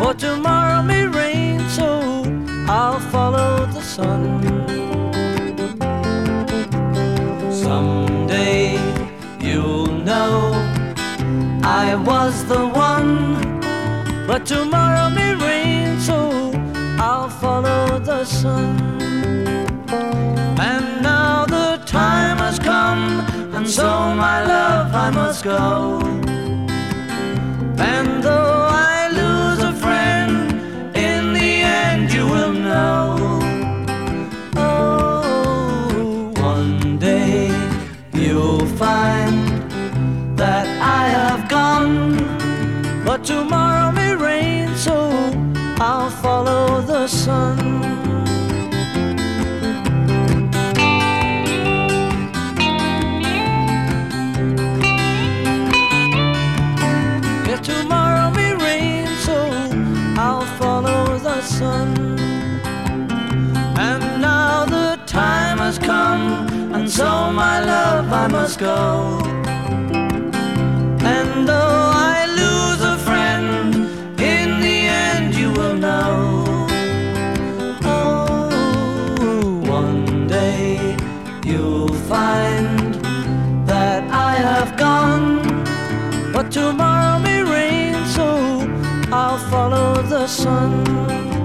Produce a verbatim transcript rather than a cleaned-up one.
For tomorrow may rain, so I'll follow the sun. Someday you'll know I was the one. But tomorrow may rain, so I'll follow the sun. And now the time has come, and so my love I must go. And though I lose a friend, in the end you will know. Oh, one day you'll find that I have gone. But tomorrow may rain, so I'll follow the sun. Yeah, tomorrow may rain, so I'll follow the sun. And now the time has come, and so my love I must go. And though I lose a friend, in the end you will know. Oh, one day you'll find that I have gone. But tomorrow may rain, so I'll follow the sun.